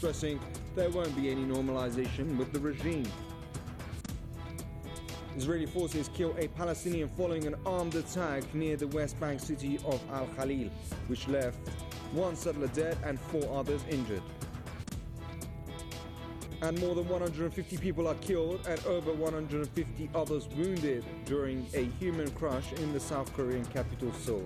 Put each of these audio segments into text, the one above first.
stressing there won't be any normalization with the regime. Israeli forces kill a Palestinian following an armed attack near the West Bank city of Al Khalil, which left one settler dead and 4 others injured. And more than 150 people are killed and over 150 others wounded during a human crash in the South Korean capital Seoul.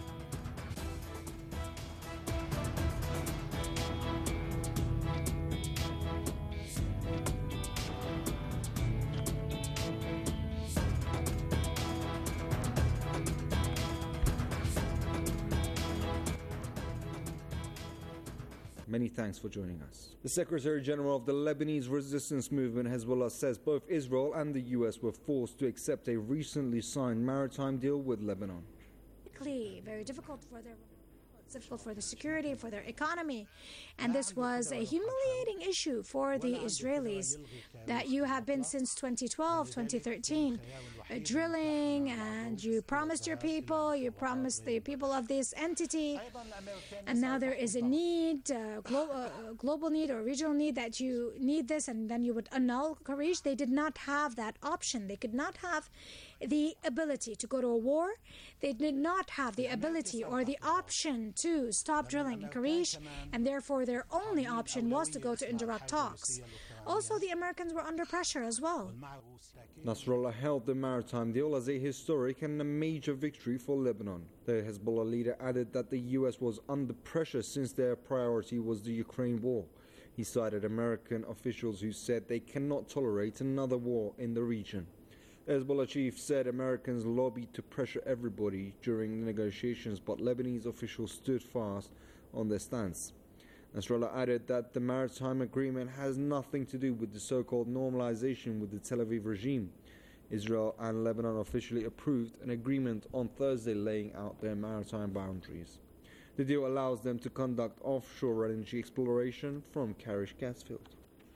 Many thanks for joining us. The Secretary General of the Lebanese resistance movement, Hezbollah, says both Israel and the US were forced to accept a recently signed maritime deal with Lebanon. Very difficult for their difficult for the security, for their economy. And this was a humiliating issue for the Israelis that you have been since 2012, 2013, drilling, and you promised your people, you promised the people of this entity, and now there is a need, global need or regional need that you need this, and then you would annul Karish. They did not have that option. They could not have the ability to go to a war. They did not have the ability or the option to stop drilling in Karish, and therefore their only option was to go to indirect talks. Also, the Americans were under pressure as well. Nasrallah hailed the maritime deal as a historic and a major victory for Lebanon. The Hezbollah leader added that the US was under pressure since their priority was the Ukraine war. He cited American officials who said they cannot tolerate another war in the region. The Hezbollah chief said Americans lobbied to pressure everybody during the negotiations, but Lebanese officials stood fast on their stance. Nasrallah added that the maritime agreement has nothing to do with the so-called normalization with the Tel Aviv regime. Israel and Lebanon officially approved an agreement on Thursday laying out their maritime boundaries. The deal allows them to conduct offshore energy exploration from Karish gas field.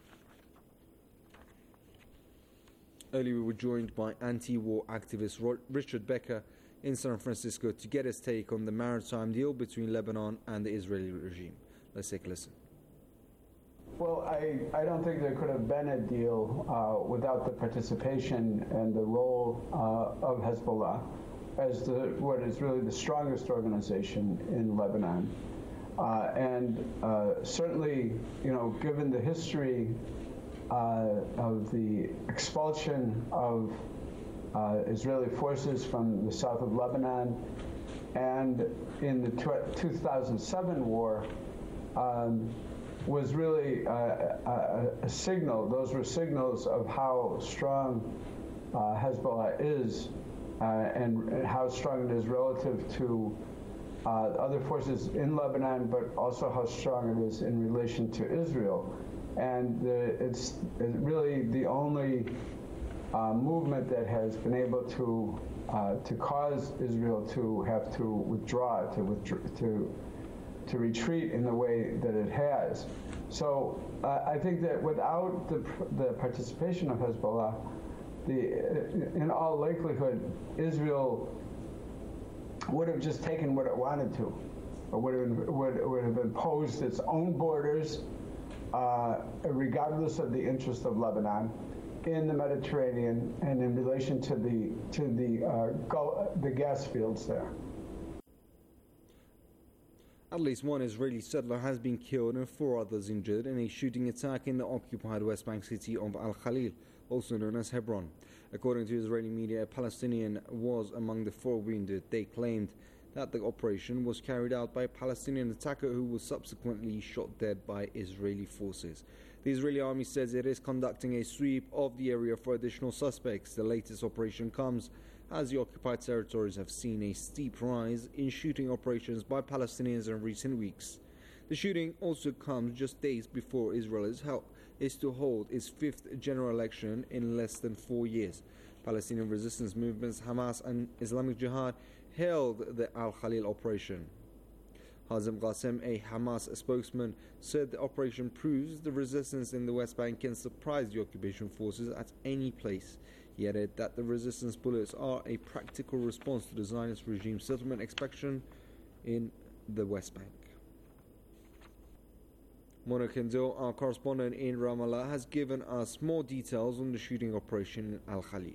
Earlier we were joined by anti-war activist Richard Becker in San Francisco to get his take on the maritime deal between Lebanon and the Israeli regime. Let's take a listen. Well, I don't think there could have been a deal without the participation and the role of Hezbollah as what is really the strongest organization in Lebanon. Certainly, given the history of the expulsion of Israeli forces from the south of Lebanon, and in the 2007 war, was really a signal. Those were signals of how strong Hezbollah is and how strong it is relative to other forces in Lebanon, but also how strong it is in relation to Israel. And it's really the only movement that has been able to cause Israel to have to withdraw, to retreat in the way that it has. So I think that without the participation of Hezbollah, in all likelihood, Israel would have just taken what it wanted to, or would have imposed its own borders, regardless of the interest of Lebanon, in the Mediterranean and in relation to the gas fields there. At least one Israeli settler has been killed and 4 others injured in a shooting attack in the occupied West Bank city of Al Khalil, also known as Hebron. According to Israeli media, a Palestinian was among the 4 wounded. They claimed that the operation was carried out by a Palestinian attacker who was subsequently shot dead by Israeli forces. The Israeli army says it is conducting a sweep of the area for additional suspects. The latest operation comes as the occupied territories have seen a steep rise in shooting operations by Palestinians in recent weeks. The shooting also comes just days before Israel is to hold its 5th general election in less than 4 years. Palestinian resistance movements Hamas and Islamic Jihad hailed the Al Khalil operation. Hazem Qasem, a Hamas spokesman, said the operation proves the resistance in the West Bank can surprise the occupation forces at any place. He added that the resistance bullets are a practical response to the Zionist regime's settlement expansion in the West Bank. Mona Kendall, our correspondent in Ramallah, has given us more details on the shooting operation in Al Khalil.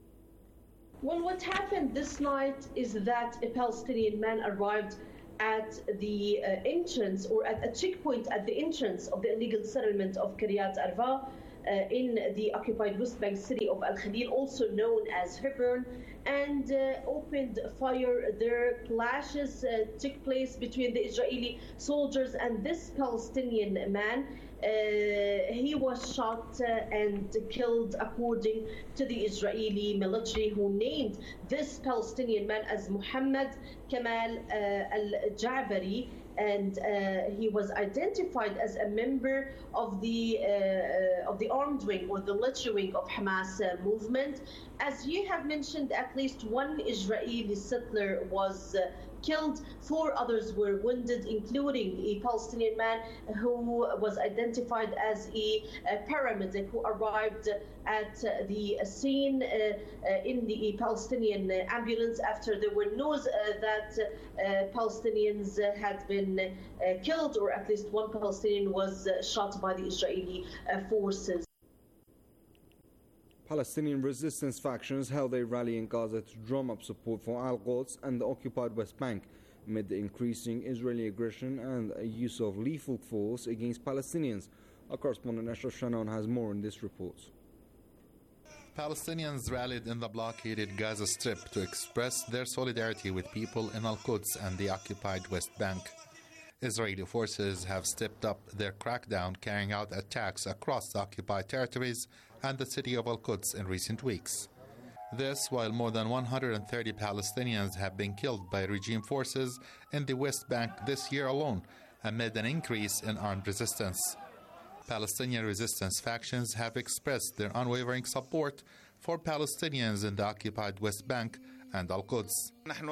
Well, what happened this night is that a Palestinian man arrived at the entrance, or at a checkpoint at the entrance of the illegal settlement of Kiryat Arba in the occupied West Bank city of Al Khalil, also known as Hebron, and opened fire. There clashes took place between the Israeli soldiers and this Palestinian man. He was shot and killed, according to the Israeli military, who named this Palestinian man as Muhammad Kamal al-Jabari, and he was identified as a member of the armed wing, or the military wing of Hamas movement. As you have mentioned, at least one Israeli settler was killed, 4 others were wounded, including a Palestinian man who was identified as a paramedic who arrived at the scene in the Palestinian ambulance after there were news that Palestinians had been killed, or at least one Palestinian was shot by the Israeli forces. Palestinian resistance factions held a rally in Gaza to drum up support for Al-Quds and the occupied West Bank amid the increasing Israeli aggression and use of lethal force against Palestinians. Our correspondent Ashraf Shannon has more in this report. Palestinians rallied in the blockaded Gaza Strip to express their solidarity with people in Al-Quds and the occupied West Bank. Israeli forces have stepped up their crackdown, carrying out attacks across the occupied territories and the city of Al-Quds in recent weeks. This while more than 130 Palestinians have been killed by regime forces in the West Bank this year alone, amid an increase in armed resistance. Palestinian resistance factions have expressed their unwavering support for Palestinians in the occupied West Bank and Al-Quds.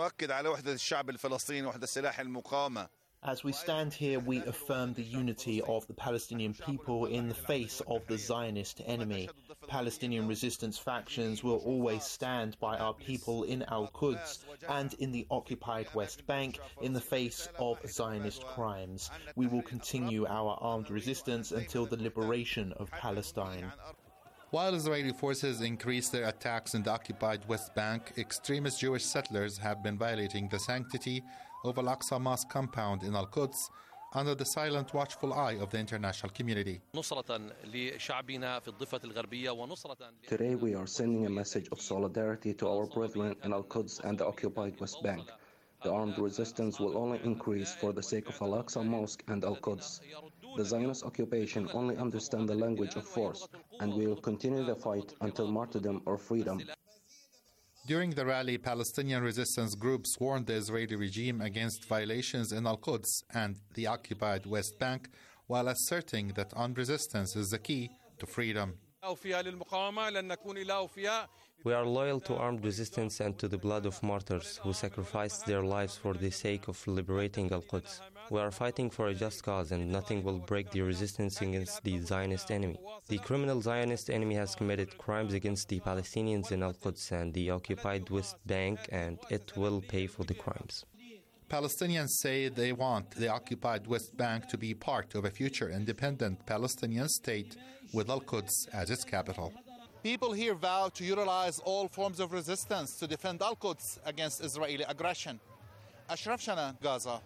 As we stand here, we affirm the unity of the Palestinian people in the face of the Zionist enemy. Palestinian resistance factions will always stand by our people in Al-Quds and in the occupied West Bank in the face of Zionist crimes. We will continue our armed resistance until the liberation of Palestine. While Israeli forces increase their attacks in the occupied West Bank, extremist Jewish settlers have been violating the sanctity of Al-Aqsa Mosque compound in Al-Quds under the silent, watchful eye of the international community. Today we are sending a message of solidarity to our brethren in Al-Quds and the occupied West Bank. The armed resistance will only increase for the sake of Al-Aqsa Mosque and Al-Quds. The Zionist occupation only understands the language of force, and we will continue the fight until martyrdom or freedom. During the rally, Palestinian resistance groups warned the Israeli regime against violations in Al-Quds and the occupied West Bank, while asserting that armed resistance is the key to freedom. We are loyal to armed resistance and to the blood of martyrs who sacrificed their lives for the sake of liberating Al-Quds. We are fighting for a just cause, and nothing will break the resistance against the Zionist enemy. The criminal Zionist enemy has committed crimes against the Palestinians in Al-Quds and the occupied West Bank, and it will pay for the crimes. Palestinians say they want the occupied West Bank to be part of a future independent Palestinian state with Al-Quds as its capital. People here vow to utilize all forms of resistance to defend Al-Quds against Israeli aggression. Ashraf Shannon, Gaza.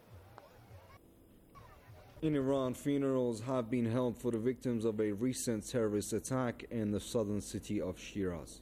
In Iran, funerals have been held for the victims of a recent terrorist attack in the southern city of Shiraz.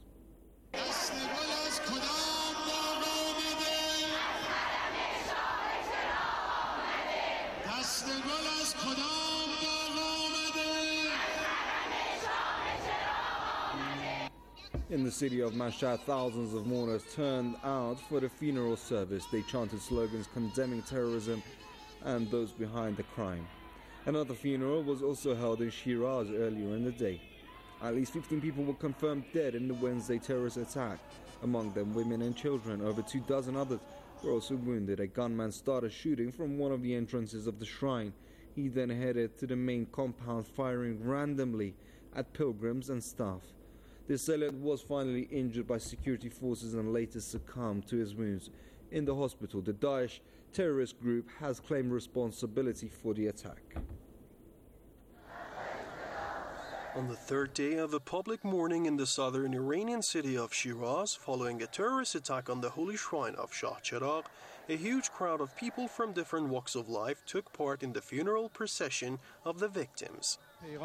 In the city of Mashhad, thousands of mourners turned out for the funeral service. They chanted slogans condemning terrorism and those behind the crime. Another funeral was also held in Shiraz earlier in the day. At least 15 people were confirmed dead in the Wednesday terrorist attack, among them women and children. Over 24 others were also wounded. A gunman started shooting from one of the entrances of the shrine. He then headed to the main compound, firing randomly at pilgrims and staff. The assailant was finally injured by security forces and later succumbed to his wounds in the hospital. The Daesh terrorist group has claimed responsibility for the attack. On the third day of a public mourning in the southern Iranian city of Shiraz, following a terrorist attack on the holy shrine of Shah Cheragh, a huge crowd of people from different walks of life took part in the funeral procession of the victims.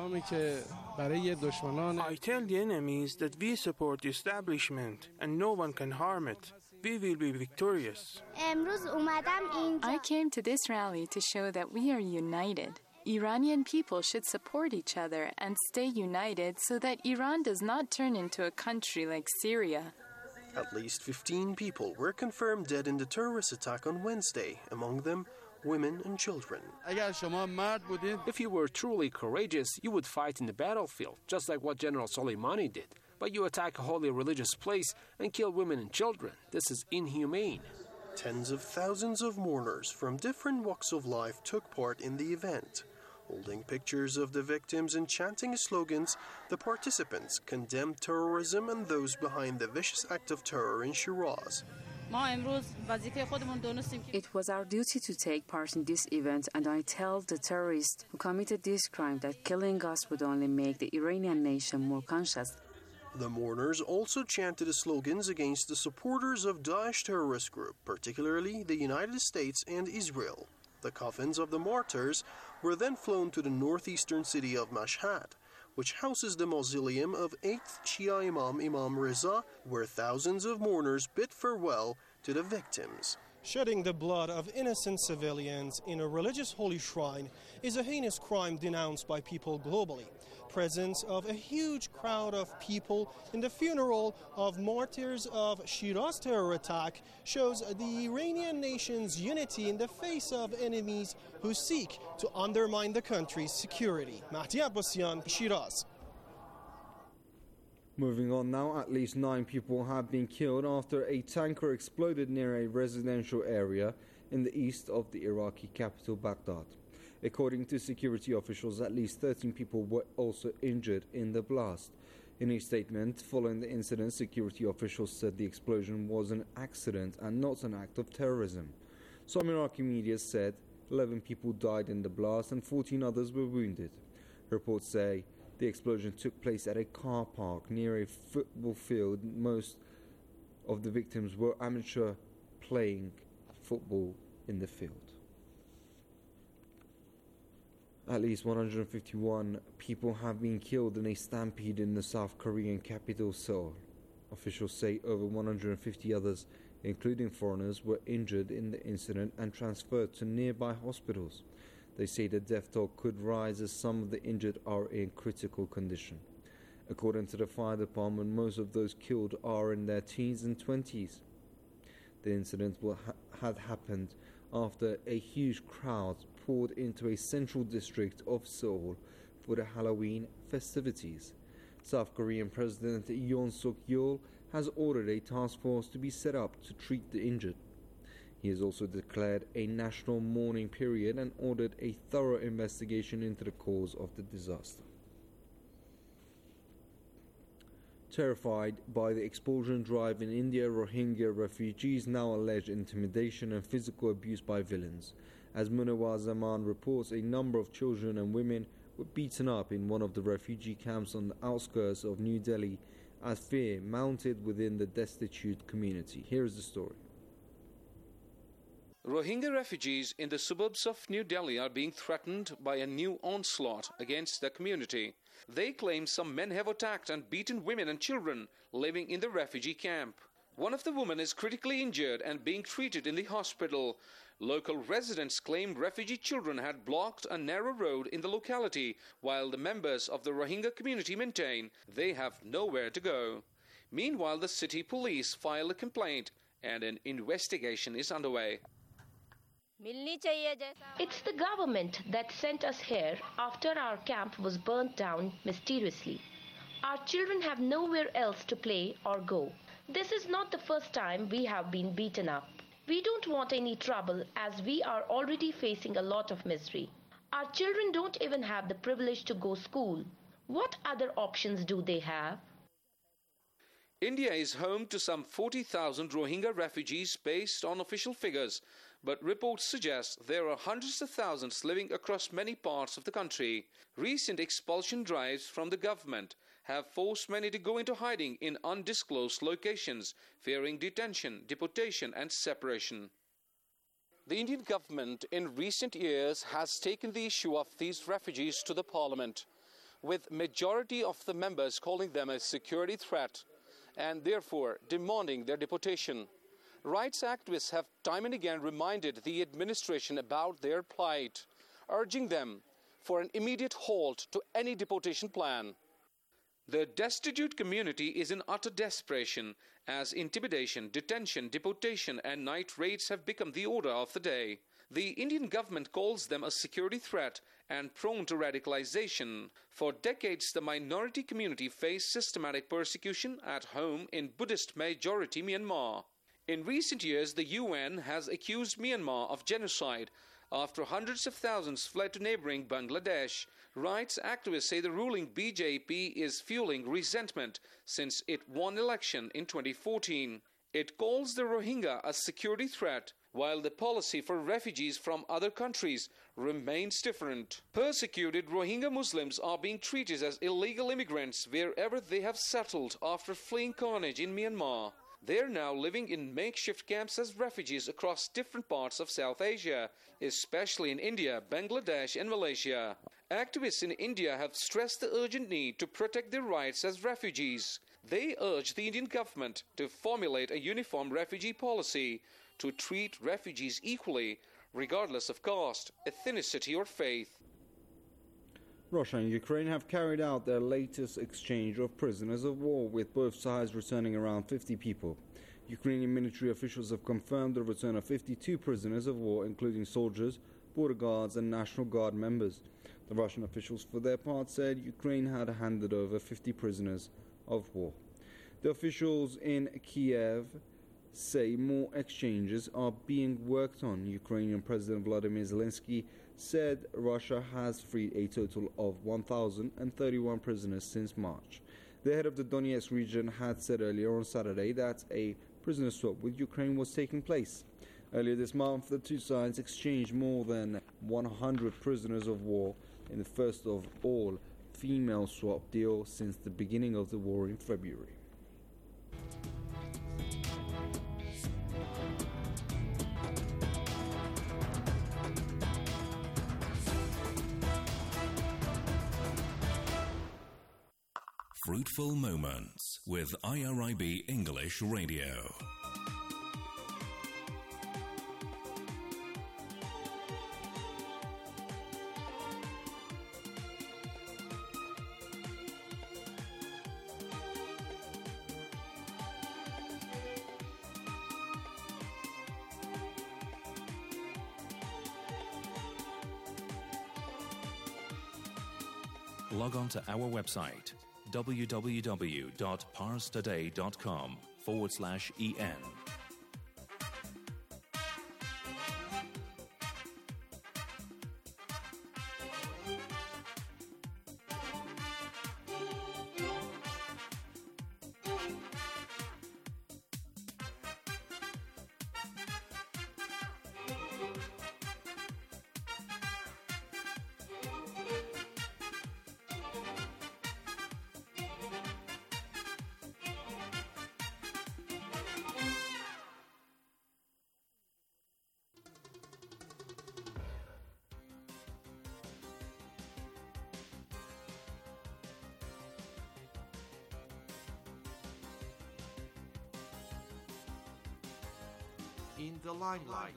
I tell the enemies that we support the establishment and no one can harm it. We will be victorious. I came to this rally to show that we are united. Iranian people should support each other and stay united so that Iran does not turn into a country like Syria. At least 15 people were confirmed dead in the terrorist attack on Wednesday, among them women and children. If you were truly courageous, you would fight in the battlefield, just like what General Soleimani did. But you attack a holy religious place and kill women and children. This is inhumane. Tens of thousands of mourners from different walks of life took part in the event. Holding pictures of the victims and chanting slogans, the participants condemned terrorism and those behind the vicious act of terror in Shiraz. It was our duty to take part in this event, and I tell the terrorists who committed this crime that killing us would only make the Iranian nation more conscious. The mourners also chanted slogans against the supporters of Daesh terrorist group, particularly the United States and Israel. The coffins of the martyrs were then flown to the northeastern city of Mashhad, which houses the mausoleum of 8th Shia Imam Reza, where thousands of mourners bid farewell to the victims. Shedding the blood of innocent civilians in a religious holy shrine is a heinous crime denounced by people globally. Presence of a huge crowd of people in the funeral of martyrs of Shiraz terror attack shows the Iranian nation's unity in the face of enemies who seek to undermine the country's security. Mahdi Abbasian, Shiraz. Moving on now, at least 9 people have been killed after a tanker exploded near a residential area in the east of the Iraqi capital, Baghdad. According to security officials, at least 13 people were also injured in the blast. In a statement following the incident, security officials said the explosion was an accident and not an act of terrorism. Some Iraqi media said 11 people died in the blast and 14 others were wounded. Reports say the explosion took place at a car park near a football field. Most of the victims were amateur playing football in the field. At least 151 people have been killed in a stampede in the South Korean capital, Seoul. Officials say over 150 others, including foreigners, were injured in the incident and transferred to nearby hospitals. They say the death toll could rise as some of the injured are in critical condition. According to the fire department, most of those killed are in their teens and 20s. The incident had happened after a huge crowd poured into a central district of Seoul for the Halloween festivities. South Korean President Yoon Suk-yeol has ordered a task force to be set up to treat the injured. He has also declared a national mourning period and ordered a thorough investigation into the cause of the disaster. Terrified by the expulsion drive in India, Rohingya refugees now allege intimidation and physical abuse by villains. As Munawar Zaman reports, a number of children and women were beaten up in one of the refugee camps on the outskirts of New Delhi as fear mounted within the destitute community. Here is the story. Rohingya refugees in the suburbs of New Delhi are being threatened by a new onslaught against their community. They claim some men have attacked and beaten women and children living in the refugee camp. One of the women is critically injured and being treated in the hospital. Local residents claim refugee children had blocked a narrow road in the locality, while the members of the Rohingya community maintain they have nowhere to go. Meanwhile, the city police filed a complaint and an investigation is underway. It's the government that sent us here after our camp was burnt down mysteriously. Our children have nowhere else to play or go. This is not the first time we have been beaten up. We don't want any trouble as we are already facing a lot of misery. Our children don't even have the privilege to go to school. What other options do they have? India is home to some 40,000 Rohingya refugees based on official figures. But reports suggest there are hundreds of thousands living across many parts of the country. Recent expulsion drives from the government have forced many to go into hiding in undisclosed locations, fearing detention, deportation and separation. The Indian government in recent years has taken the issue of these refugees to the parliament, with majority of the members calling them a security threat and therefore demanding their deportation. Rights activists have time and again reminded the administration about their plight, urging them for an immediate halt to any deportation plan. The destitute community is in utter desperation as intimidation, detention, deportation and night raids have become the order of the day. The Indian government calls them a security threat and prone to radicalization. For decades, the minority community faced systematic persecution at home in Buddhist-majority Myanmar. In recent years, the UN has accused Myanmar of genocide after hundreds of thousands fled to neighboring Bangladesh. Rights activists say the ruling BJP is fueling resentment since it won election in 2014. It calls the Rohingya a security threat, while the policy for refugees from other countries remains different. Persecuted Rohingya Muslims are being treated as illegal immigrants wherever they have settled after fleeing carnage in Myanmar. They are now living in makeshift camps as refugees across different parts of South Asia, especially in India, Bangladesh and Malaysia. Activists in India have stressed the urgent need to protect their rights as refugees. They urge the Indian government to formulate a uniform refugee policy to treat refugees equally, regardless of caste, ethnicity or faith. Russia and Ukraine have carried out their latest exchange of prisoners of war, with both sides returning around 50 people. Ukrainian military officials have confirmed the return of 52 prisoners of war, including soldiers, border guards and National Guard members. The Russian officials, for their part, said Ukraine had handed over 50 prisoners of war. The officials in Kiev say more exchanges are being worked on. Ukrainian President Vladimir Zelensky said Russia has freed a total of 1,031 prisoners since March. The head of the Donetsk region had said earlier on Saturday that a prisoner swap with Ukraine was taking place. Earlier this month, the two sides exchanged more than 100 prisoners of war in the first of all female swap deal since the beginning of the war in February. Fruitful Moments with IRIB English Radio. Log on to our website www.parstoday.com/en. In the limelight.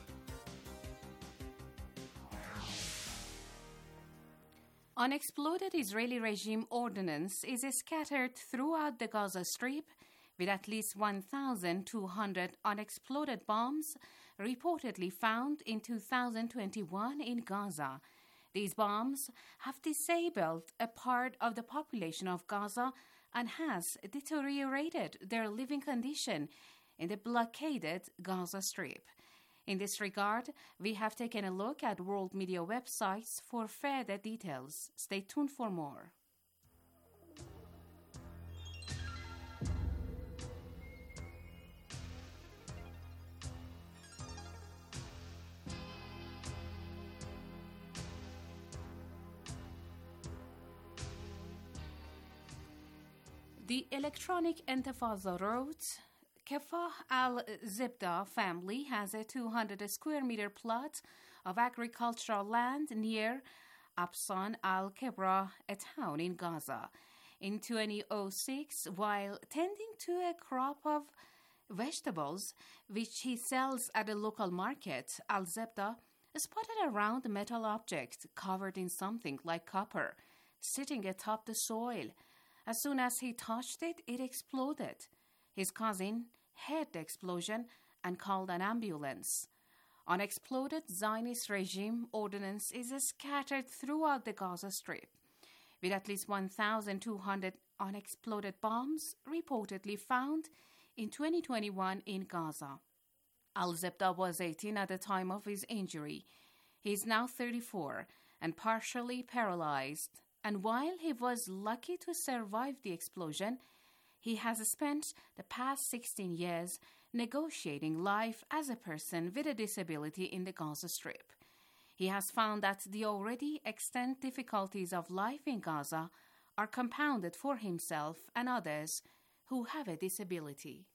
Unexploded Israeli regime ordnance is scattered throughout the Gaza Strip, with at least 1,200 unexploded bombs reportedly found in 2021 in Gaza. These bombs have disabled a part of the population of Gaza and has deteriorated their living condition in the blockaded Gaza Strip. In this regard, we have taken a look at world media websites for further details. Stay tuned for more. The electronic Intifada wrote, Kafah al-Zibda family has a 200 square meter plot of agricultural land near Absan al-Kibra, a town in Gaza. In 2006, while tending to a crop of vegetables, which he sells at a local market, al-Zibda spotted a round metal object covered in something like copper, sitting atop the soil. As soon as he touched it, it exploded. His cousin heard the explosion and called an ambulance. Unexploded Zionist regime ordnance is scattered throughout the Gaza Strip, with at least 1,200 unexploded bombs reportedly found in 2021 in Gaza. Al-Zibda was 18 at the time of his injury. He is now 34 and partially paralyzed. And while he was lucky to survive the explosion, he has spent the past 16 years negotiating life as a person with a disability in the Gaza Strip. He has found that the already extant difficulties of life in Gaza are compounded for himself and others who have a disability.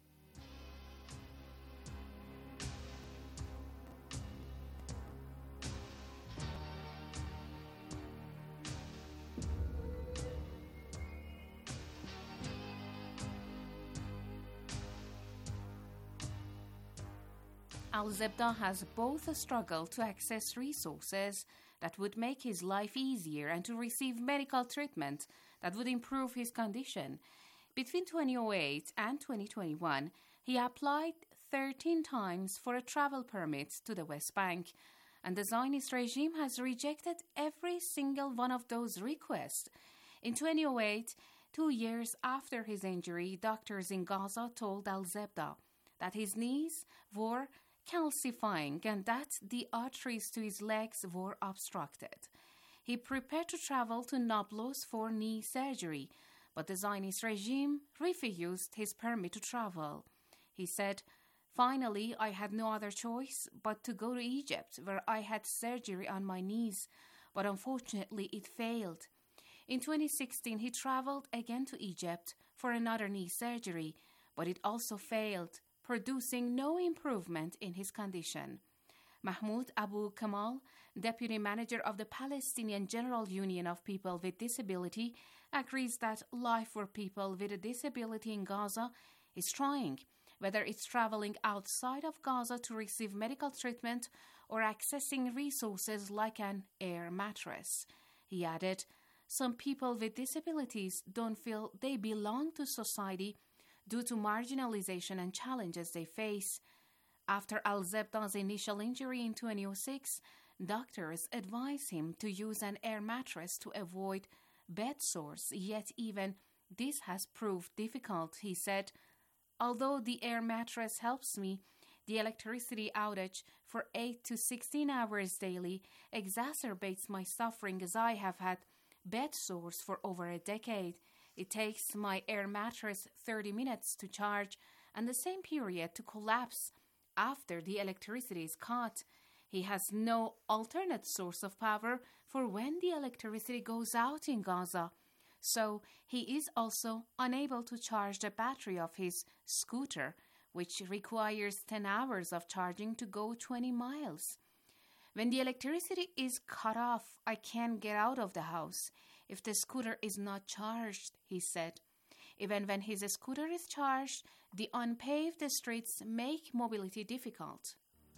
Al-Zibda has both struggled to access resources that would make his life easier and to receive medical treatment that would improve his condition. Between 2008 and 2021, he applied 13 times for a travel permit to the West Bank, and the Zionist regime has rejected every single one of those requests. In 2008, 2 years after his injury, doctors in Gaza told Al-Zibda that his knees were calcifying and that the arteries to his legs were obstructed. He prepared to travel to Nablus for knee surgery, but the Zionist regime refused his permit to travel. He said, "Finally, I had no other choice but to go to Egypt, where I had surgery on my knees, but unfortunately it failed." In 2016, he traveled again to Egypt for another knee surgery, but it also failed, producing no improvement in his condition. Mahmoud Abu Kamal, deputy manager of the Palestinian General Union of People with Disability, agrees that life for people with a disability in Gaza is trying, whether it's traveling outside of Gaza to receive medical treatment or accessing resources like an air mattress. He added, "Some people with disabilities don't feel they belong to society due to marginalization and challenges they face." After Al-Zibda's initial injury in 2006, doctors advised him to use an air mattress to avoid bed sores, yet even this has proved difficult. He said, "Although the air mattress helps me, the electricity outage for 8 to 16 hours daily exacerbates my suffering, as I have had bed sores for over a decade. It takes my air mattress 30 minutes to charge and the same period to collapse after the electricity is cut. He has no alternate source of power for when the electricity goes out in Gaza. So he is also unable to charge the battery of his scooter, which requires 10 hours of charging to go 20 miles. When the electricity is cut off, I can't get out of the house if the scooter is not charged," he said. Even when his scooter is charged, the unpaved streets make mobility difficult.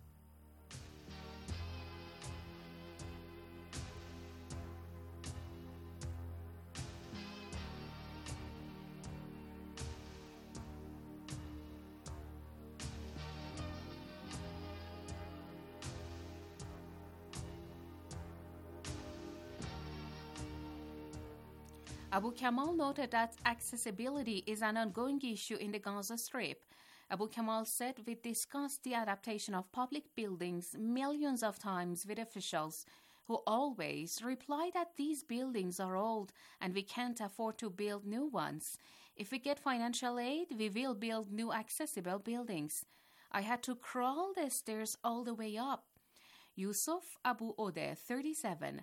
Abu Kamal noted that accessibility is an ongoing issue in the Gaza Strip. Abu Kamal said, "We discussed the adaptation of public buildings millions of times with officials who always reply that these buildings are old and we can't afford to build new ones. If we get financial aid, we will build new accessible buildings. I had to crawl the stairs all the way up." Yusuf Abu Odeh, 37,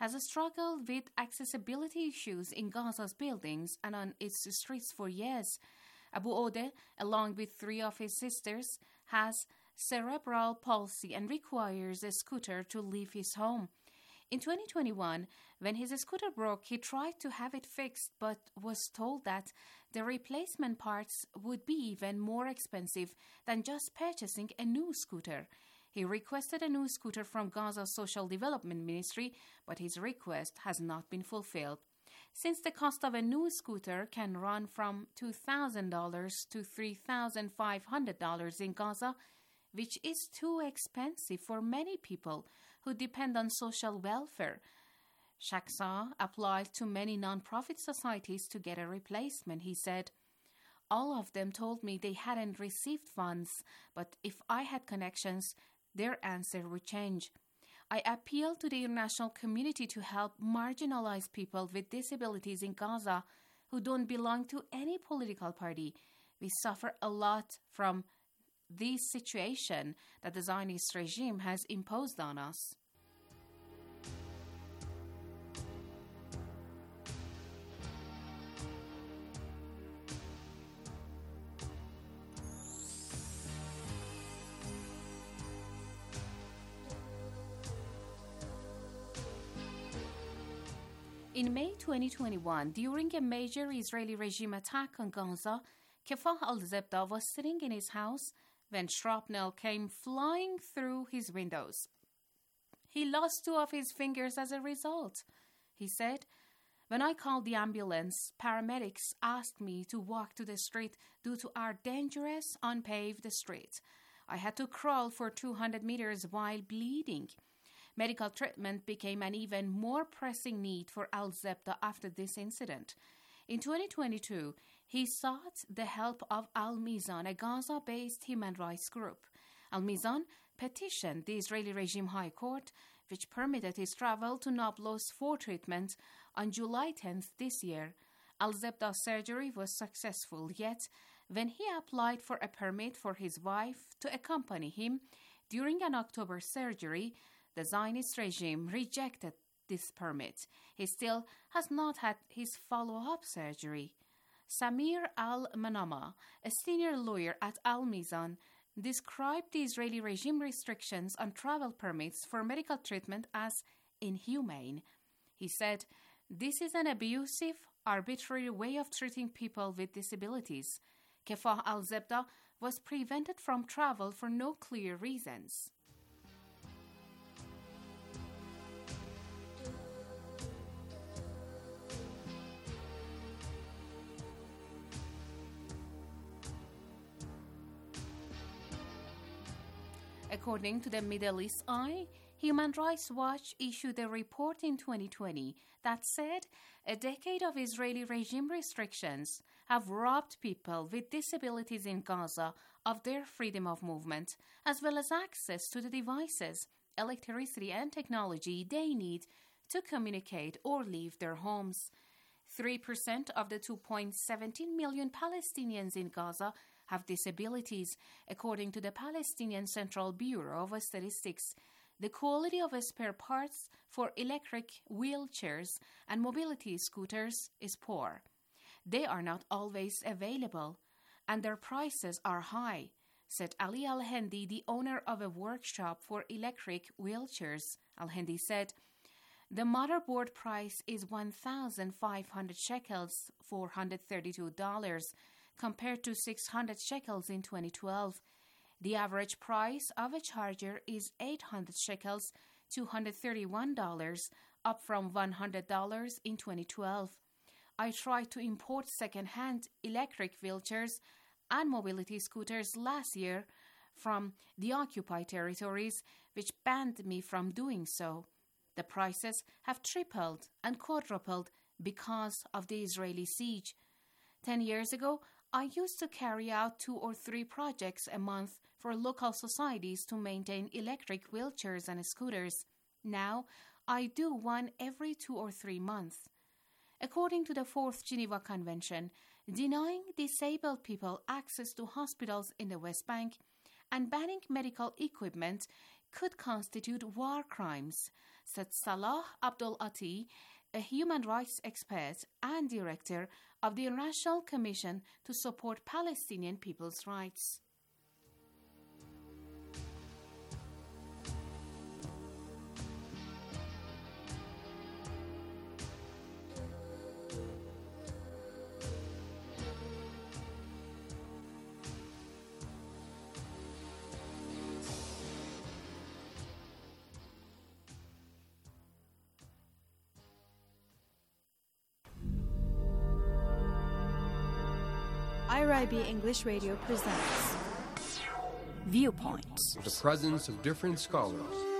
has struggled with accessibility issues in Gaza's buildings and on its streets for years. Abu Ode, along with 3 of his sisters, has cerebral palsy and requires a scooter to leave his home. In 2021, when his scooter broke, he tried to have it fixed but was told that the replacement parts would be even more expensive than just purchasing a new scooter. He requested a new scooter from Gaza's Social Development Ministry, but his request has not been fulfilled. Since the cost of a new scooter can run from $2,000 to $3,500 in Gaza, which is too expensive for many people who depend on social welfare, Shaksa applied to many non-profit societies to get a replacement. He said, "All of them told me they hadn't received funds, but if I had connections, their answer would change. I appeal to the international community to help marginalized people with disabilities in Gaza who don't belong to any political party. We suffer a lot from this situation that the Zionist regime has imposed on us." In May 2021, during a major Israeli regime attack on Gaza, Kefah al-Zebda was sitting in his house when shrapnel came flying through his windows. He lost 2 of his fingers as a result. He said, "When I called the ambulance, paramedics asked me to walk to the street due to our dangerous, unpaved street. I had to crawl for 200 meters while bleeding." Medical treatment became an even more pressing need for al-Zebda after this incident. In 2022, he sought the help of Al-Mizan, a Gaza-based human rights group. Al-Mizan petitioned the Israeli regime high court, which permitted his travel to Nablus for treatment on July 10th this year. Al-Zebda's surgery was successful, yet when he applied for a permit for his wife to accompany him during an October surgery, the Zionist regime rejected this permit. He still has not had his follow-up surgery. Samir al-Manama, a senior lawyer at Al-Mizan, described the Israeli regime restrictions on travel permits for medical treatment as inhumane. He said, "This is an abusive, arbitrary way of treating people with disabilities." Kefah al-Zebda was prevented from travel for no clear reasons. According to the Middle East Eye, Human Rights Watch issued a report in 2020 that said a decade of Israeli regime restrictions have robbed people with disabilities in Gaza of their freedom of movement, as well as access to the devices, electricity, and technology they need to communicate or leave their homes. 3% of the 2.17 million Palestinians in Gaza have disabilities, according to the Palestinian Central Bureau of Statistics. The quality of spare parts for electric wheelchairs and mobility scooters is poor. They are not always available, and their prices are high, said Ali Al-Hendi, the owner of a workshop for electric wheelchairs. Al-Hendi said, "The motherboard price is 1,500 shekels, $432, compared to 600 shekels in 2012. The average price of a charger is 800 shekels, $231, up from $100 in 2012. I tried to import second-hand electric wheelchairs and mobility scooters last year from the occupied territories, which banned me from doing so. The prices have tripled and quadrupled because of the Israeli siege. 10 years ago, I used to carry out 2 or 3 projects a month for local societies to maintain electric wheelchairs and scooters. Now, I do one every 2 or 3 months." According to the 4th Geneva Convention, denying disabled people access to hospitals in the West Bank and banning medical equipment could constitute war crimes, said Salah Abdul Ati, a human rights expert and director of the National Commission to Support Palestinian People's Rights. IRIB English Radio presents Viewpoints. The presence of different scholars.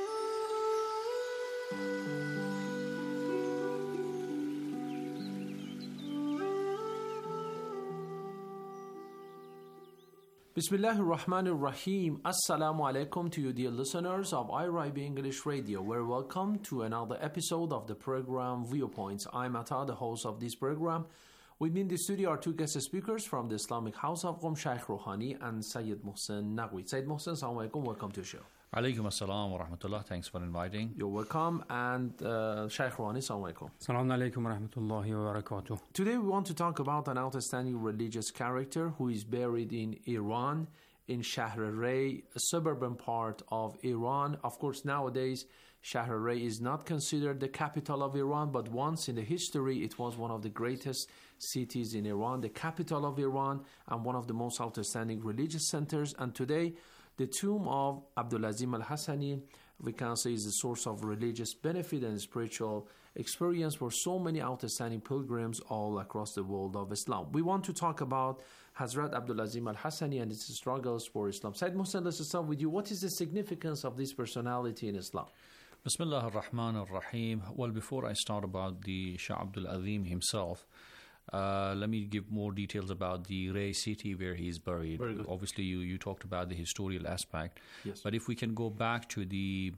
Bismillahir Rahmanir Rahim. Assalamu alaikum to you, dear listeners of IRIB English Radio. We're welcome to another episode of the program Viewpoints. I'm Atta, the host of this program. With me in the studio are two guest speakers from the Islamic House of Qom, Sheikh Rouhani and Sayyid Mohsen Naqvi. Sayyid Mohsen, assalamu alaikum, welcome to the show. Alaikum assalam wa rahmatullah, thanks for inviting. You're welcome. And Sheikh Rouhani, assalamu alaikum. Assalamu alaikum wa rahmatullahi wa barakatuh. Today we want to talk about an outstanding religious character who is buried in Iran, in Shahr-e-Ray, a suburban part of Iran. Of course, nowadays, Shahr-e-Ray is not considered the capital of Iran, but once in the history, it was one of the greatest cities in Iran, the capital of Iran, and one of the most outstanding religious centers. And today, the tomb of Abdulazim al-Hassani, we can say, is a source of religious benefit and spiritual experience for so many outstanding pilgrims all across the world of Islam. We want to talk about Hazrat Abdulazim al-Hassani and his struggles for Islam. Sayyid Mohsen, let's start with you. What is the significance of this personality in Islam? Bismillah ar-Rahman ar-Rahim. Well, before I start about the Shah Abdul Azim himself, let me give more details about the Ray city where he is buried. Obviously, you talked about the historical aspect. Yes. But if we can go back to the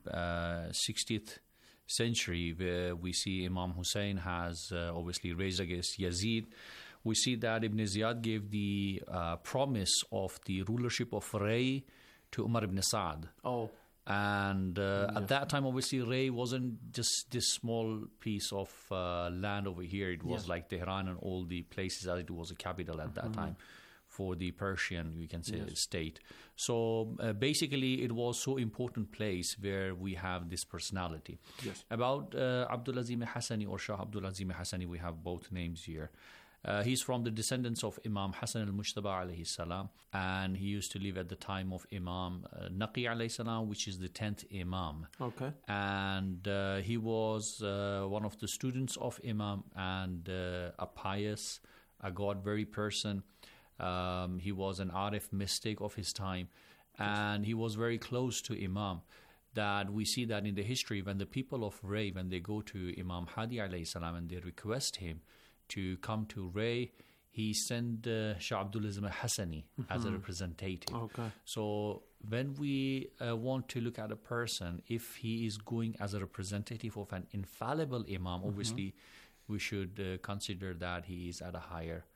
60th century, where we see Imam Hussein has obviously raised against Yazid, we see that Ibn Ziyad gave the promise of the rulership of Ray to Umar ibn Sa'd. Oh. And at that time, obviously, Ray wasn't just this small piece of land over here. It was like Tehran and all the places, as it was a capital at that time for the Persian, you can say, state. So basically, it was so important place where we have this personality. Yes. About Abdulazim Hassani or Shah Abdulazim Hassani, we have both names here. He's from the descendants of Imam Hassan al-Mujtaba alayhi salam, and he used to live at the time of Imam Naqi alayhi salam, which is the 10th Imam. Okay. And he was one of the students of Imam and a pious, a God-very person. He was an Arif mystic of his time, and he was very close to Imam. That we see that in the history, when the people of Ray, when they go to Imam Hadi alayhi salam and they request him to come to Ray, he sent Shah Abdulazim al-Hassani as a representative. Okay. So when we want to look at a person, if he is going as a representative of an infallible Imam, obviously we should consider that he is at a higher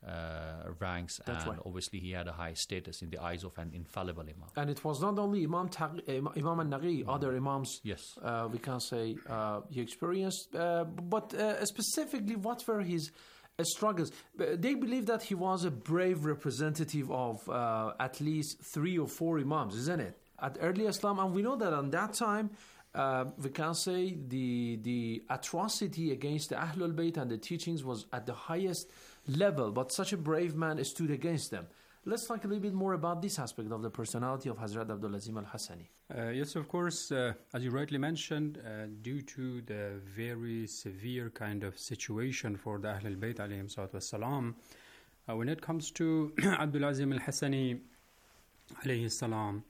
ranks. That's and right. Obviously he had a high status in the eyes of an infallible Imam. And it was not only Imam al-Naqi, other Imams, yes, we can say he experienced, but specifically what were his struggles? They believe that he was a brave representative of at least 3 or 4 Imams, isn't it? At early Islam, and we know that on that time, we can say the atrocity against the Ahlul Bayt and the teachings was at the highest level, but such a brave man stood against them. Let's talk a little bit more about this aspect of the personality of Hazrat Abdulazim al-Hassani. Yes, of course, as you rightly mentioned, due to the very severe kind of situation for the Ahlul Bayt alayhim salatu wassalam, when it comes to Abdulazim al-Hassani alayhi salam,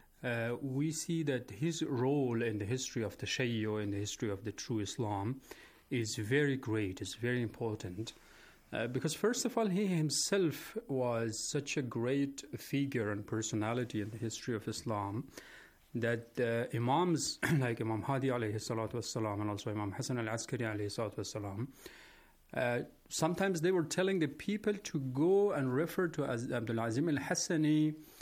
we see that his role in the history of the Shia, in the history of the true Islam, is very great, is very important. Because first of all, he himself was such a great figure and personality in the history of Islam that Imams like Imam Hadi alayhi salatu wassalam and also Imam Hassan al-Askari alayhi salatu wassalam, sometimes they were telling the people to go and refer to Abdulazim al-Hassani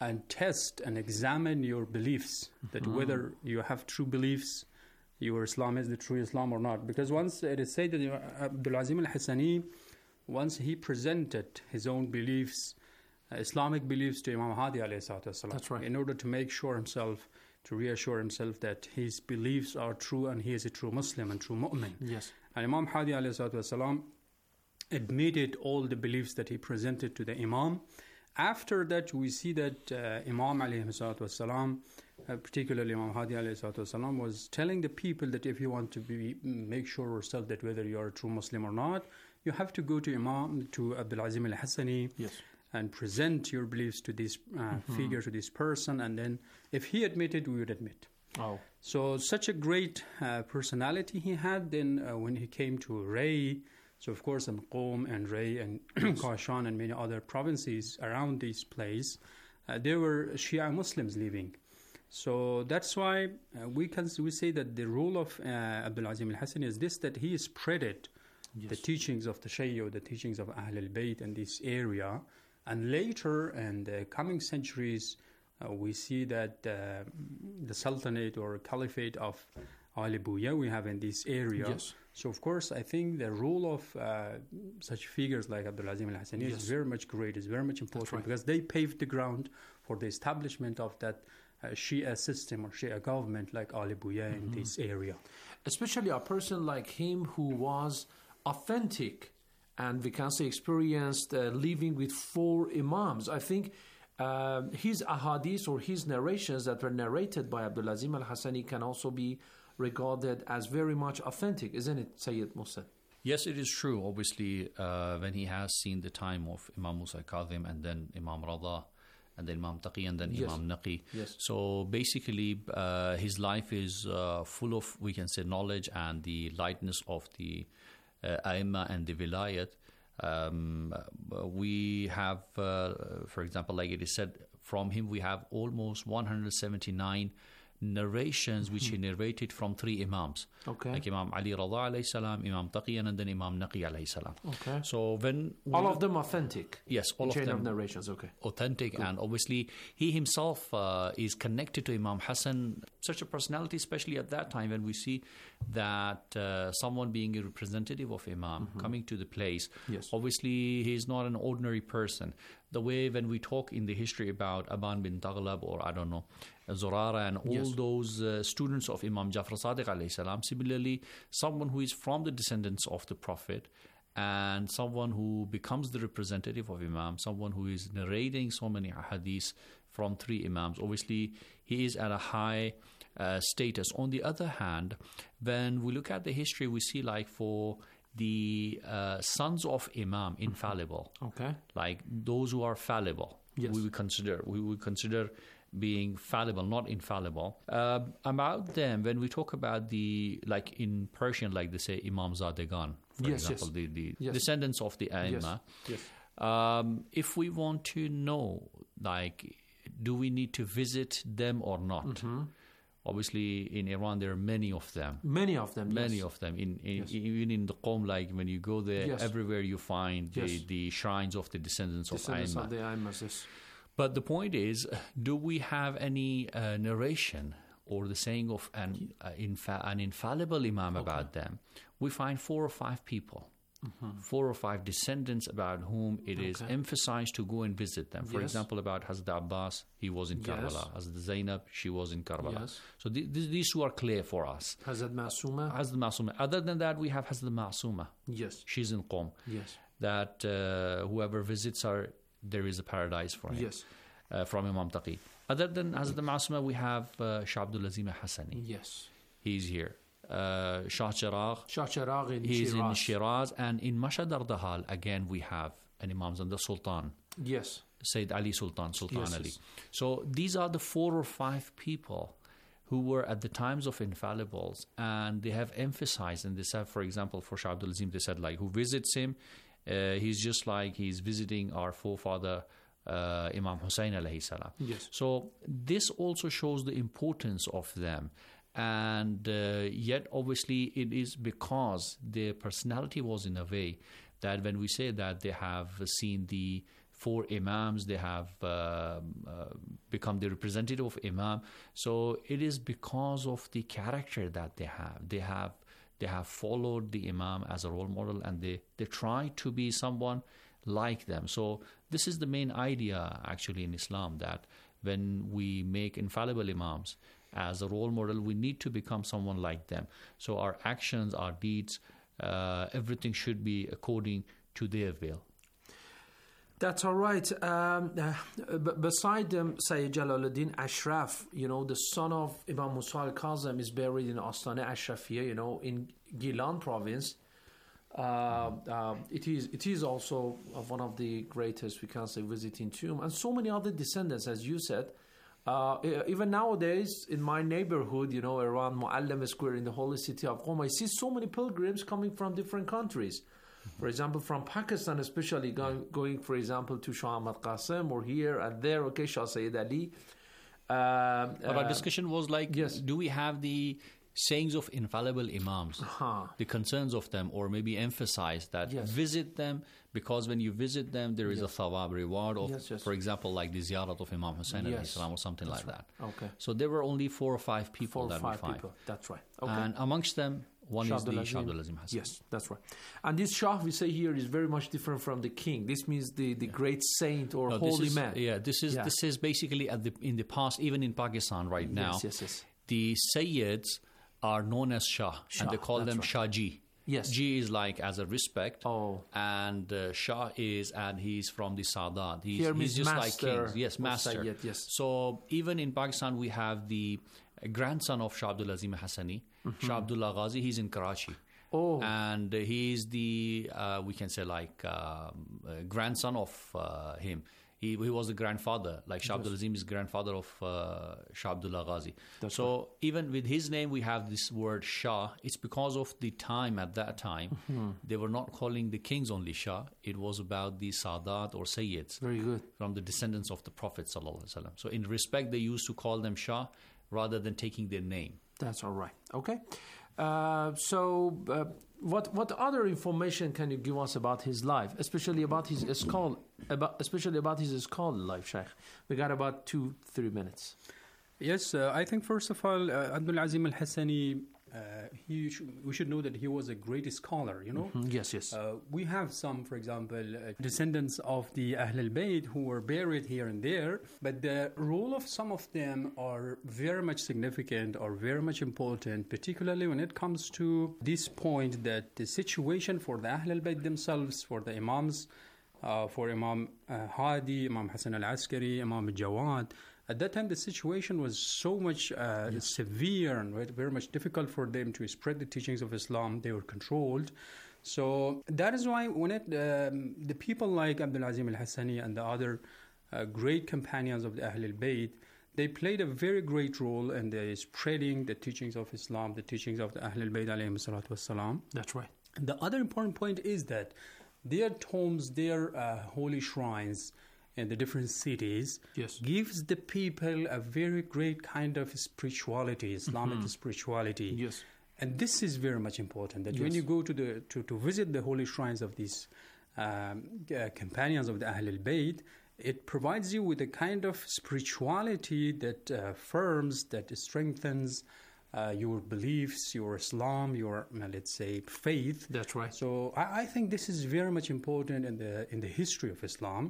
and test and examine your beliefs, that whether you have true beliefs, your Islam is the true Islam or not. Because once it is said that Abdul Azim al-Hassani, once he presented his own beliefs, Islamic beliefs to Imam Hadi alayhi salatu wasalam. That's right. In order to make sure himself, to reassure himself that his beliefs are true and he is a true Muslim and true mu'min. Yes. And Imam Hadi alayhi salatu wasalam admitted all the beliefs that he presented to the Imam. After that, we see that Imam alayhi salatu wasalam, particularly Imam Hadi alayhi salatu wasalam, was telling the people that if you want to make sure yourself that whether you are a true Muslim or not, you have to go to Abdul Azim al-Hassani. Yes. And present your beliefs to this figure, to this person, and then if he admitted, we would admit. Oh. So such a great personality he had. Then when he came to Ray, so of course in Qom and Ray and Kashan and many other provinces around this place, there were Shia Muslims living. So that's why we say that the role of Abdul Azim al-Hassani is this, that he spreaded the teachings of the Shia, the teachings of Ahl al-Bayt in this area. And later, in the coming centuries, we see that the Sultanate or Caliphate of Ali Buya we have in this area. Yes. So, of course, I think the role of such figures like Abdul Azim al-Hassani is very much great, is very much important, because they paved the ground for the establishment of that Shia system or Shia government like Ali Buya in this area. Especially a person like him who was authentic and we can say experienced living with 4 imams. I think his ahadith or his narrations that were narrated by Abdul Azim al-Hassani can also be regarded as very much authentic, isn't it, Sayyid Musa? Yes, it is true. Obviously, when he has seen the time of Imam Musa Kadhim and then Imam Rada and then Imam Taqi and then Imam Naqi. Yes. So basically, his life is full of, we can say, knowledge and the lightness of the Aimma and the Vilayat. We have, for example, like it is said, from him we have almost 179 narrations which he narrated from 3 imams. Okay. Like Imam Ali Rada alayhi salam, Imam Taqi, and then Imam Naqi alayhi salam. Okay. So when all of them authentic. Yes, all of them. Chain of narrations. Okay. Authentic. Good. And obviously he himself is connected to Imam Hassan, such a personality, especially at that time when we see that someone being a representative of Imam coming to the place. Yes. Obviously he is not an ordinary person. The way when we talk in the history about Aban bin Taghlab or I don't know, Zurara and all those students of Imam Jafar Sadiq alayhi salam, similarly someone who is from the descendants of the Prophet and someone who becomes the representative of Imam, someone who is narrating so many hadiths from 3 imams, obviously he is at a high status. On the other hand, when we look at the history, we see like for the sons of Imam, infallible. Okay. Like those who are fallible. Yes. We would consider being fallible, not infallible. About them, when we talk about the, like in Persian, like they say Imam Zadegan, for example, the descendants of the Aimma. Yes. If we want to know, like, do we need to visit them or not? Obviously, in Iran, there are many of them. Many of them. Even in the Qom, like when you go there, everywhere you find the shrines of the descendants of Aimma. But the point is, do we have any narration or the saying of an infallible Imam about them? We find 4 or 5 people. 4 or 5 descendants about whom it is emphasized to go and visit them. For example, about Hazrat Abbas, he was in Karbala. Hazrat Zainab, she was in Karbala. So these 2 are clear for us. Hazrat Ma'suma. Other than that, we have Hazrat Ma'suma. Yes. She's in Qom. Yes. That whoever visits her, there is a paradise for him. Yes. From Imam Taqi. Other than Hazrat Ma'suma, we have Shah Abdul Azim Hassani. Yes. He's here. Shah Chiragh in He's in Shiraz. And in Mashhad Ardahal, again, we have an Imam Zanda Sultan. Yes. Sayyid Ali Sultan Ali. So these are the 4 or 5 people who were at the times of infallibles, and they have emphasized, and they said, for example, for Shah Abdul Azim, they said, like, who visits him, he's just like he's visiting our forefather, Imam Hussein alayhi salam. Yes. So this also shows the importance of them. And yet, obviously, it is because their personality was in a way that when we say that they have seen the 4 imams. They have become the representative of imam. So it is because of the character that they have. They have followed the imam as a role model, and they try to be someone like them. So this is the main idea actually in Islam, that when we make infallible imams as a role model, we need to become someone like them. So our actions, our deeds, everything should be according to their will. That's all right. Beside them, Sayyid Jalaluddin Ashraf, the son of Imam Musa al-Kazim, is buried in Astana Ashrafiyya, in Gilan province. It is also one of the greatest, we can say, visiting tomb, and so many other descendants, as you said. Even nowadays, in my neighborhood, around Muallim Square in the holy city of Qom, I see so many pilgrims coming from different countries. For example, from Pakistan especially, going for example, to Shah Ahmad Qasim, or here and there, Shah Sayyid Ali. But our discussion was like, yes, do we have the sayings of infallible imams, the concerns of them, or maybe emphasize that, visit them, because when you visit them, there is a thawab reward of, for example, like the ziyarat of Imam Hussein alayhi salam, or something like that. Okay. So there were only 4 or 5 people that we find. That's right. Okay. And amongst them, one is the Shah Abdul Azim Hassan. Yes, that's right. And this Shah we say here is very much different from the king. This means the great saint or holy man. Yeah, this is basically in the past, even in Pakistan right now. Yes. The Sayyids are known as Shah, and they call them Shahji. Yes. Ji is like as a respect, and Shah is, and he's from the Sadat. He's just master, like kings. Yes, master. Sayyid, yes. So even in Pakistan, we have the grandson of Shah Abdul Azim Hassani, Shah Abdullah Ghazi. He's in Karachi. And he's the, we can say like grandson of him. He was the grandfather, like Shah Abdul Azim is grandfather of Shah Abdullah Ghazi. So even with his name, we have this word Shah. It's because of the time at that time. They were not calling the kings only Shah. It was about the Sadat or Sayyids. Very good. From the descendants of the Prophet sallallahu alaihi wasallam. So in respect, they used to call them Shah rather than taking their name. That's all right. Okay. What other information can you give us about his life, especially about his school life, Sheikh? We got about 2-3 minutes. Yes, I think first of all, Abdul Azim al-Hassani, we should know that he was a great scholar, Yes. We have some, for example, descendants of the Ahl al-Bayt who were buried here and there, but the role of some of them are very much significant or very much important, particularly when it comes to this point that the situation for the Ahl al-Bayt themselves, for the Imams, for Imam Hadi, Imam Hassan al-Askari, Imam Jawad, at that time, the situation was so much severe and very much difficult for them to spread the teachings of Islam. They were controlled. So that is why when the people like Abdul Azim al-Hassani and the other great companions of the Ahl al-Bayt, they played a very great role in the spreading the teachings of Islam, the teachings of the Ahl al-Bayt alayhim salatu wassalam. That's right. The other important point is that their tombs, their holy shrines, in the different cities, gives the people a very great kind of spirituality, Islamic spirituality. Yes. And this is very much important, that when you go to visit the holy shrines of these companions of the Ahl al-Bayt, it provides you with a kind of spirituality that affirms, that strengthens your beliefs, your Islam, your, let's say, faith. That's right. So I think this is very much important in the history of Islam.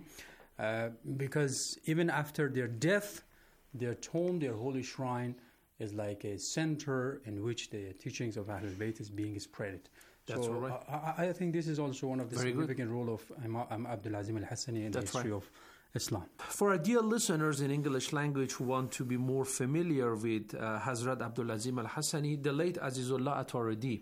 Because even after their death, their tomb, their holy shrine is like a center in which the teachings of Ahl al-Bayt is being spread. That's so right. I think this is also one of the significant role of Imam Abdul Azim al-Hassani in the history of Islam. For our dear listeners in English language who want to be more familiar with Hazrat Abdul Azim al-Hassani, the late Azizullah Ataridi,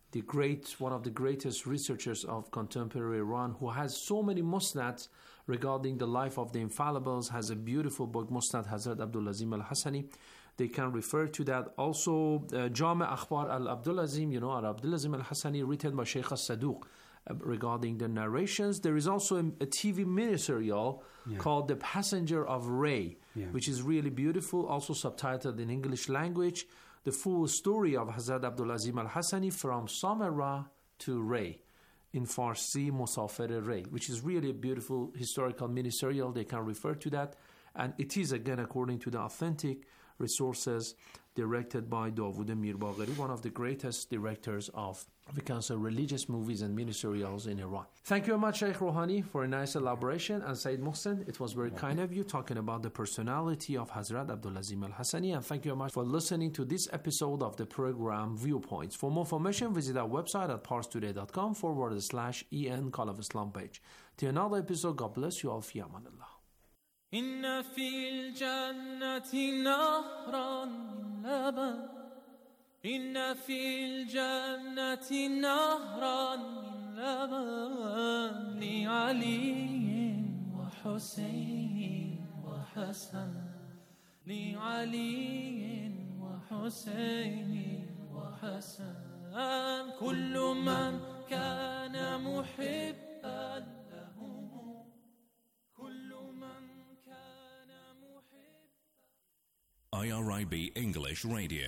one of the greatest researchers of contemporary Iran, who has so many musnads regarding the life of the infallibles, has a beautiful book, Musnad Hazrat Abdul Azim al-Hassani. They can refer to that. Also, Jami' Akhbar al-Abdul Azim, Abdul Azim al-Hassani, written by Sheikh al-Saduq, regarding the narrations. There is also a TV mini-serial called The Passenger of Ray, which is really beautiful, also subtitled in English language. The full story of Hazrat Abdul Azim al-Hassani from Samarra to Ray. in Farsi Musafir Ray, which is really a beautiful historical mini-serial. They can refer to that. And it is, again, according to the authentic resources, directed by Davood Mirbagheri, one of the greatest directors of, we can say, religious movies and mini-serials in Iran. Thank you very much, Sheikh Rouhani, for a nice elaboration. And Sayyid Mohsen, it was very kind of you talking about the personality of Hazrat Abdulazim Al-Hassani. And thank you very much for listening to this episode of the program Viewpoints. For more information, visit our website at parstoday.com/en Call of Islam page. Till another episode, God bless you all. Fi amanillah. إن في الجنة نهرا من لبن إن في الجنة نهرا من لبن لعلي وحسين وحسن لعلي وحسين وحسن كل من كان محبا IRIB English Radio.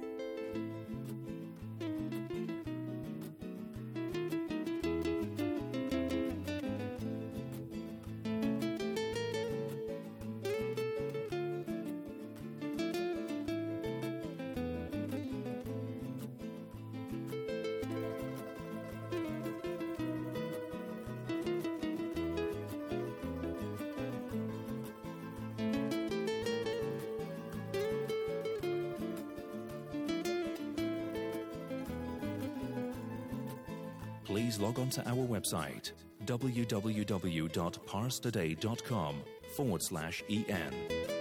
Please log on to our website www.parstoday.com/en.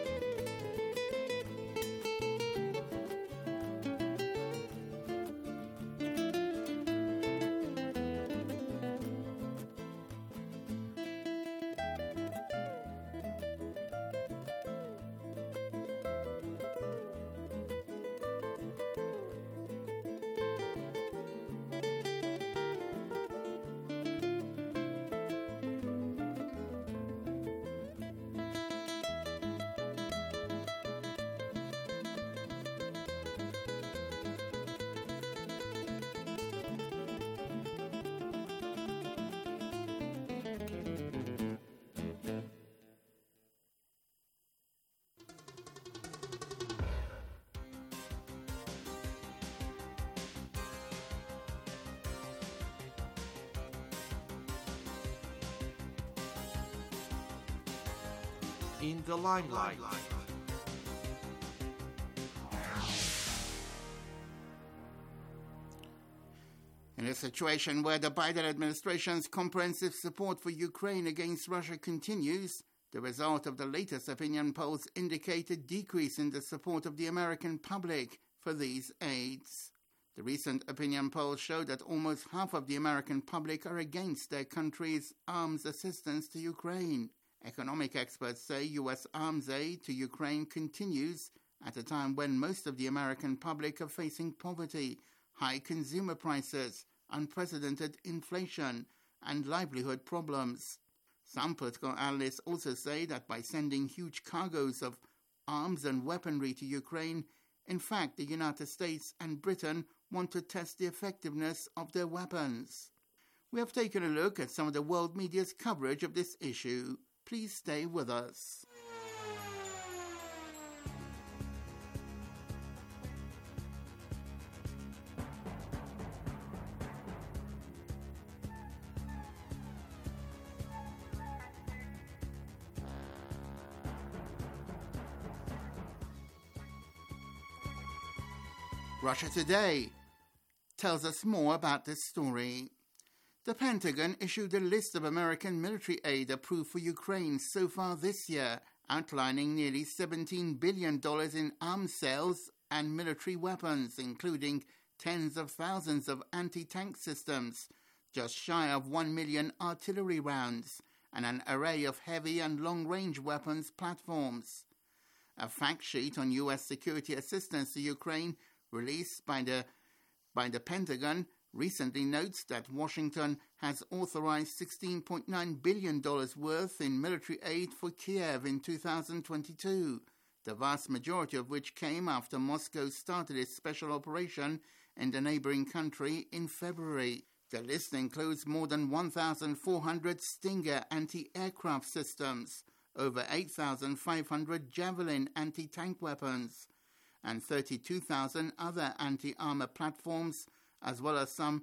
In the limelight. In a situation where the Biden administration's comprehensive support for Ukraine against Russia continues, the result of the latest opinion polls indicate a decrease in the support of the American public for these aids. The recent opinion polls show that almost half of the American public are against their country's arms assistance to Ukraine. Economic experts say U.S. arms aid to Ukraine continues at a time when most of the American public are facing poverty, high consumer prices, unprecedented inflation, and livelihood problems. Some political analysts also say that by sending huge cargoes of arms and weaponry to Ukraine, in fact, the United States and Britain want to test the effectiveness of their weapons. We have taken a look at some of the world media's coverage of this issue. Please stay with us. Russia Today tells us more about this story. The Pentagon issued a list of American military aid approved for Ukraine so far this year, outlining nearly $17 billion in arms sales and military weapons, including tens of thousands of anti-tank systems, just shy of 1 million artillery rounds, and an array of heavy and long-range weapons platforms. A fact sheet on U.S. security assistance to Ukraine released by the Pentagon recently notes that Washington has authorized $16.9 billion worth in military aid for Kiev in 2022, the vast majority of which came after Moscow started its special operation in the neighboring country in February. The list includes more than 1,400 Stinger anti-aircraft systems, over 8,500 Javelin anti-tank weapons, and 32,000 other anti-armor platforms, as well as some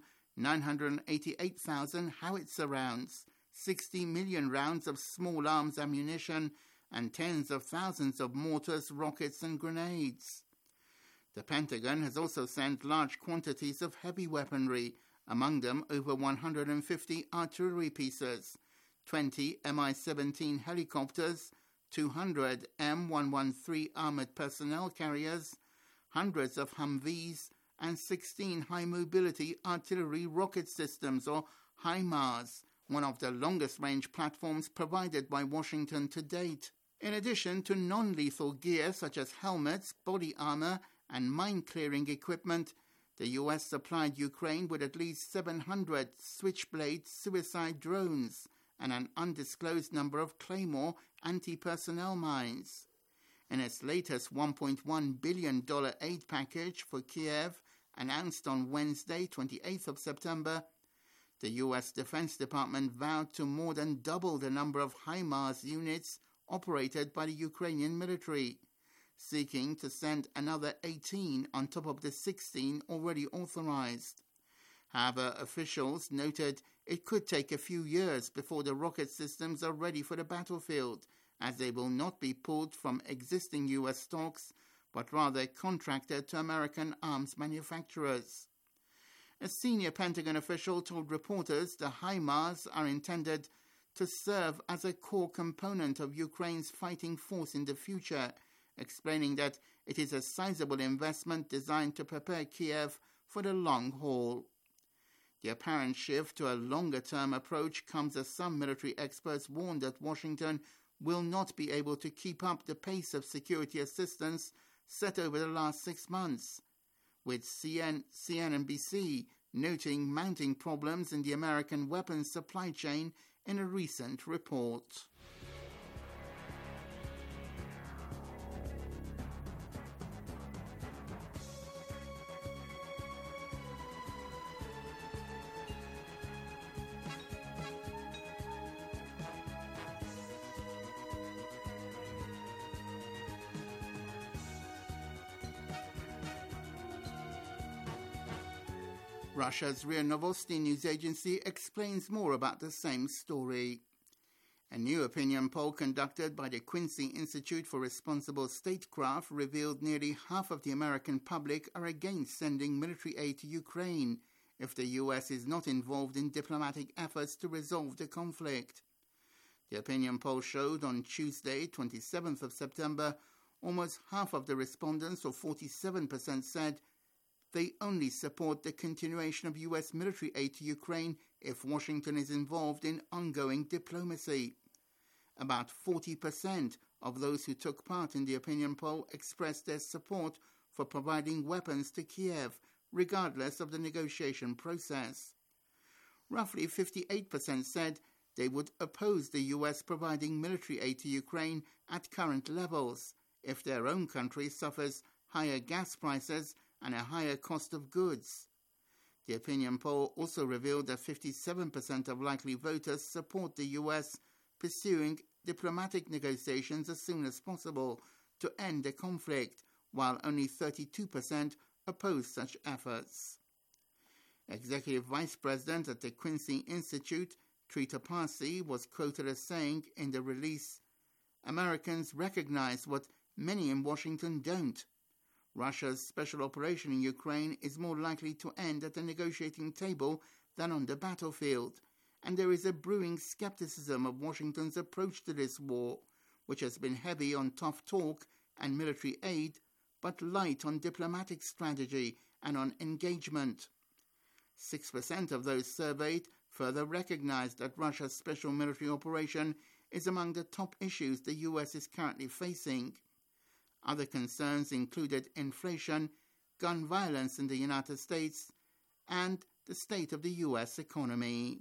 988,000 howitzer rounds, 60 million rounds of small arms ammunition, and tens of thousands of mortars, rockets, and grenades. The Pentagon has also sent large quantities of heavy weaponry, among them over 150 artillery pieces, 20 Mi-17 helicopters, 200 M113 armored personnel carriers, hundreds of Humvees, and 16 high-mobility artillery rocket systems, or HIMARS, one of the longest-range platforms provided by Washington to date. In addition to non-lethal gear such as helmets, body armor, and mine-clearing equipment, the U.S. supplied Ukraine with at least 700 Switchblade suicide drones and an undisclosed number of Claymore anti-personnel mines. In its latest $1.1 billion aid package for Kiev, announced on Wednesday, 28th of September, the U.S. Defense Department vowed to more than double the number of HIMARS units operated by the Ukrainian military, seeking to send another 18 on top of the 16 already authorized. However, officials noted it could take a few years before the rocket systems are ready for the battlefield, as they will not be pulled from existing U.S. stocks, but rather contracted to American arms manufacturers. A senior Pentagon official told reporters the HIMARS are intended to serve as a core component of Ukraine's fighting force in the future, explaining that it is a sizable investment designed to prepare Kiev for the long haul. The apparent shift to a longer-term approach comes as some military experts warn that Washington will not be able to keep up the pace of security assistance set over the last 6 months, with CNBC noting mounting problems in the American weapons supply chain in a recent report. Russia's RIA Novosti news agency explains more about the same story. A new opinion poll conducted by the Quincy Institute for Responsible Statecraft revealed nearly half of the American public are against sending military aid to Ukraine if the U.S. is not involved in diplomatic efforts to resolve the conflict. The opinion poll showed on Tuesday, 27th of September, almost half of the respondents, or 47%, said they only support the continuation of U.S. military aid to Ukraine if Washington is involved in ongoing diplomacy. About 40% of those who took part in the opinion poll expressed their support for providing weapons to Kiev, regardless of the negotiation process. Roughly 58% said they would oppose the U.S. providing military aid to Ukraine at current levels if their own country suffers higher gas prices and a higher cost of goods. The opinion poll also revealed that 57% of likely voters support the U.S. pursuing diplomatic negotiations as soon as possible to end the conflict, while only 32% oppose such efforts. Executive Vice President at the Quincy Institute, Trita Parsi, was quoted as saying in the release, "Americans recognize what many in Washington don't. Russia's special operation in Ukraine is more likely to end at the negotiating table than on the battlefield, and there is a brewing skepticism of Washington's approach to this war, which has been heavy on tough talk and military aid, but light on diplomatic strategy and on engagement." 6% of those surveyed further recognized that Russia's special military operation is among the top issues the U.S. is currently facing. Other concerns included inflation, gun violence in the United States, and the state of the U.S. economy.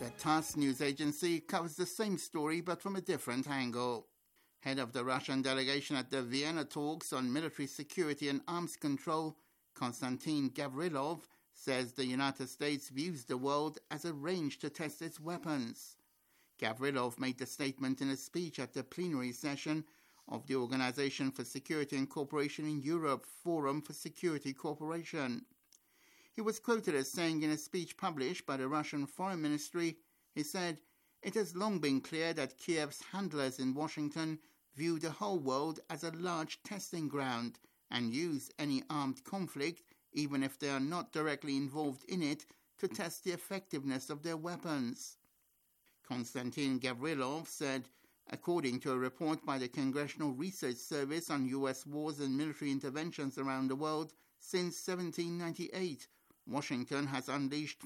The TASS news agency covers the same story but from a different angle. Head of the Russian delegation at the Vienna talks on military security and arms control, Konstantin Gavrilov, says the United States views the world as a range to test its weapons. Gavrilov made the statement in a speech at the plenary session of the Organization for Security and Cooperation in Europe Forum for Security Cooperation. He was quoted as saying in a speech published by the Russian Foreign Ministry, he said, "It has long been clear that Kiev's handlers in Washington view the whole world as a large testing ground and use any armed conflict, even if they are not directly involved in it, to test the effectiveness of their weapons." Konstantin Gavrilov said, according to a report by the Congressional Research Service on U.S. wars and military interventions around the world, since 1798, Washington has unleashed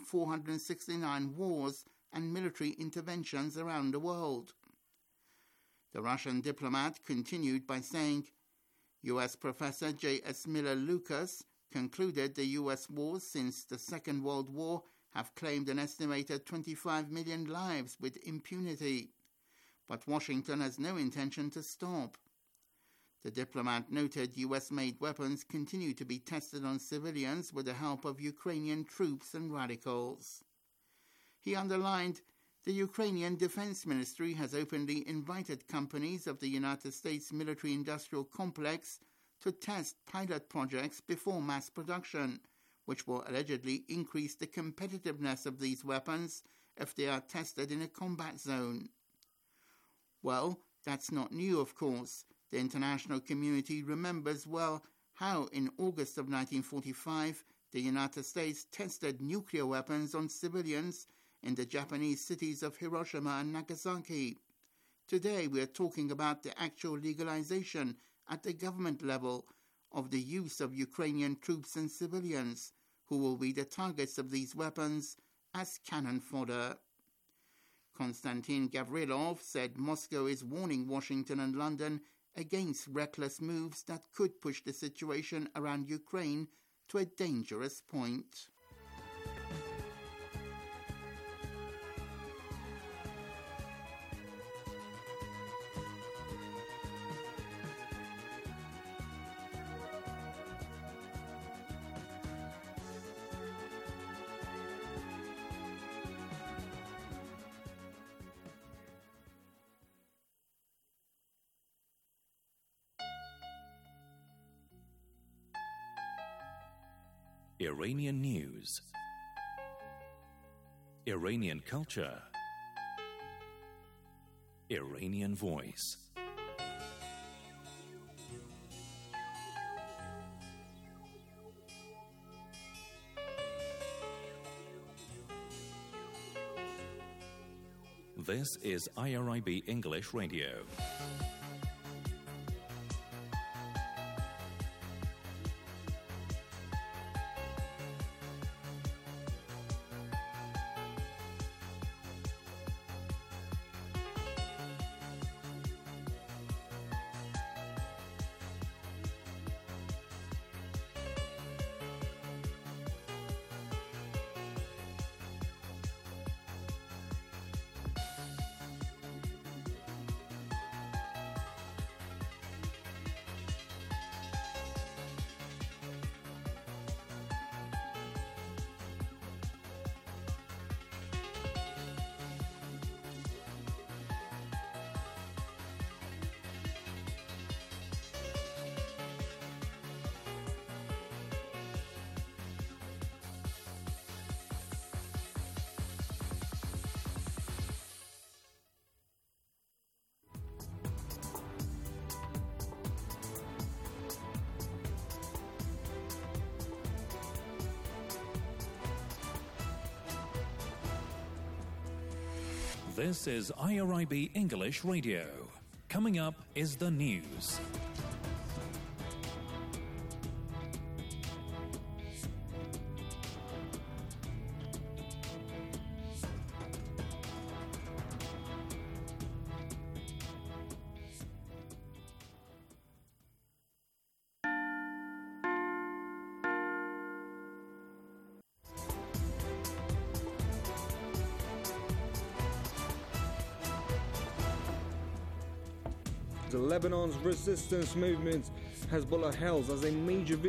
469 wars and military interventions around the world. The Russian diplomat continued by saying, U.S. Professor J.S. Miller Lucas concluded the U.S. wars since the Second World War have claimed an estimated 25 million lives with impunity. But Washington has no intention to stop. The diplomat noted U.S.-made weapons continue to be tested on civilians with the help of Ukrainian troops and radicals. He underlined, the Ukrainian Defense Ministry has openly invited companies of the United States military-industrial complex to test pilot projects before mass production, which will allegedly increase the competitiveness of these weapons if they are tested in a combat zone. Well, that's not new, of course. The international community remembers well how, in August of 1945, the United States tested nuclear weapons on civilians in the Japanese cities of Hiroshima and Nagasaki. Today, we are talking about the actual legalization at the government level of the use of Ukrainian troops and civilians, who will be the targets of these weapons as cannon fodder. Konstantin Gavrilov said Moscow is warning Washington and London against reckless moves that could push the situation around Ukraine to a dangerous point. Iranian news, Iranian culture, Iranian voice. This is IRIB English Radio. This is IRIB English Radio. Coming up is the news. Lebanon's resistance movement Hezbollah hails as a major victory